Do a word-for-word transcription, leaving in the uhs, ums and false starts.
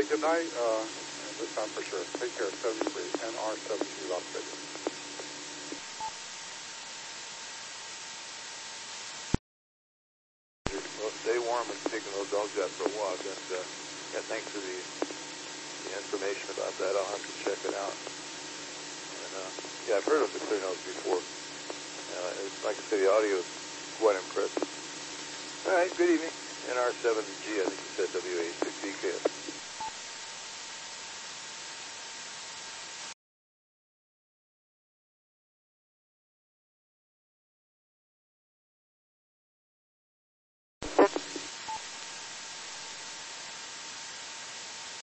good night. Uh, and this time for sure. Take care. seventy-three N R seventy Las Vegas. Well, stay warm and taking those dogs out for a walk. And uh, yeah, thanks for the, the information about that. I'll have to check it out. And, uh, yeah, I've heard of the clear nose before. Uh, it's, like I say, the audio is quite impressive. All right, good evening. N R seven G, I think you said W A six E K S.